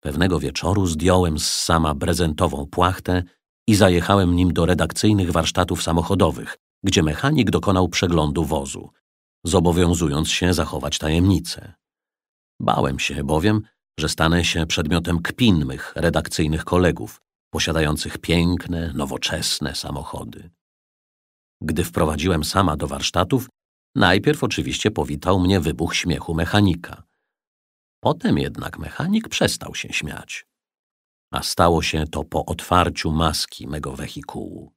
Pewnego wieczoru zdjąłem z sama brezentową płachtę i zajechałem nim do redakcyjnych warsztatów samochodowych, gdzie mechanik dokonał przeglądu wozu, zobowiązując się zachować tajemnicę. Bałem się bowiem, że stanę się przedmiotem kpin mych redakcyjnych kolegów, posiadających piękne, nowoczesne samochody. Gdy wprowadziłem sama do warsztatów, najpierw oczywiście powitał mnie wybuch śmiechu mechanika. Potem jednak mechanik przestał się śmiać. A stało się to po otwarciu maski mego wehikułu.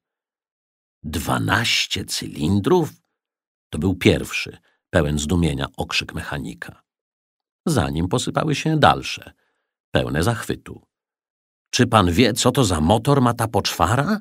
12 cylindrów? To był pierwszy, pełen zdumienia okrzyk mechanika. Za nim posypały się dalsze, pełne zachwytu. Czy pan wie, co to za motor ma ta poczwara?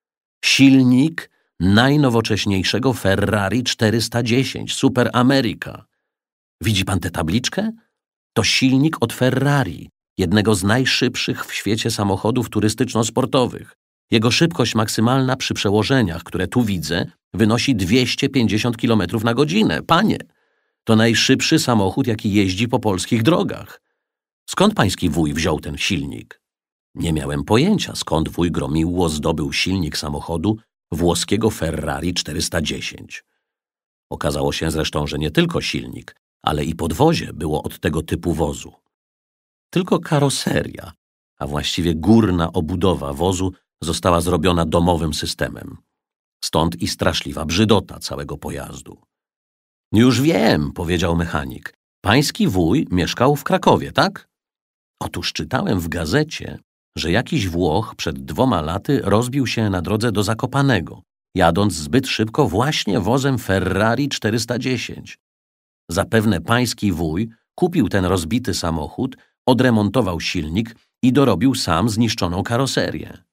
Silnik najnowocześniejszego Ferrari 410 Super America. Widzi pan tę tabliczkę? To silnik od Ferrari, jednego z najszybszych w świecie samochodów turystyczno-sportowych. Jego szybkość maksymalna przy przełożeniach, które tu widzę, wynosi 250 km na godzinę. Panie, to najszybszy samochód, jaki jeździ po polskich drogach. Skąd pański wuj wziął ten silnik? Nie miałem pojęcia, skąd wuj Gromiłło zdobył silnik samochodu włoskiego Ferrari 410. Okazało się zresztą, że nie tylko silnik, ale i podwozie było od tego typu wozu. Tylko karoseria, a właściwie górna obudowa wozu została zrobiona domowym systemem. Stąd i straszliwa brzydota całego pojazdu. Już wiem, powiedział mechanik. Pański wuj mieszkał w Krakowie, tak? Otóż czytałem w gazecie, że jakiś Włoch przed 2 laty rozbił się na drodze do Zakopanego, jadąc zbyt szybko właśnie wozem Ferrari 410. Zapewne pański wuj kupił ten rozbity samochód, odremontował silnik i dorobił sam zniszczoną karoserię.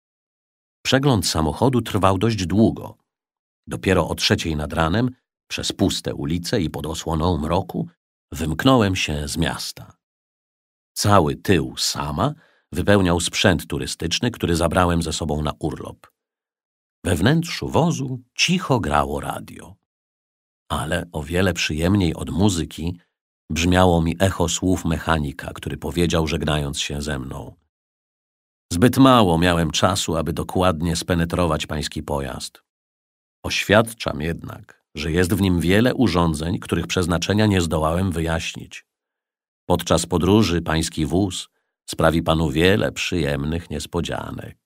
Przegląd samochodu trwał dość długo. Dopiero o 3:00 nad ranem, przez puste ulice i pod osłoną mroku, wymknąłem się z miasta. Cały tył sama wypełniał sprzęt turystyczny, który zabrałem ze sobą na urlop. We wnętrzu wozu cicho grało radio. Ale o wiele przyjemniej od muzyki brzmiało mi echo słów mechanika, który powiedział, żegnając się ze mną. Zbyt mało miałem czasu, aby dokładnie spenetrować pański pojazd. Oświadczam jednak, że jest w nim wiele urządzeń, których przeznaczenia nie zdołałem wyjaśnić. Podczas podróży pański wóz sprawi panu wiele przyjemnych niespodzianek.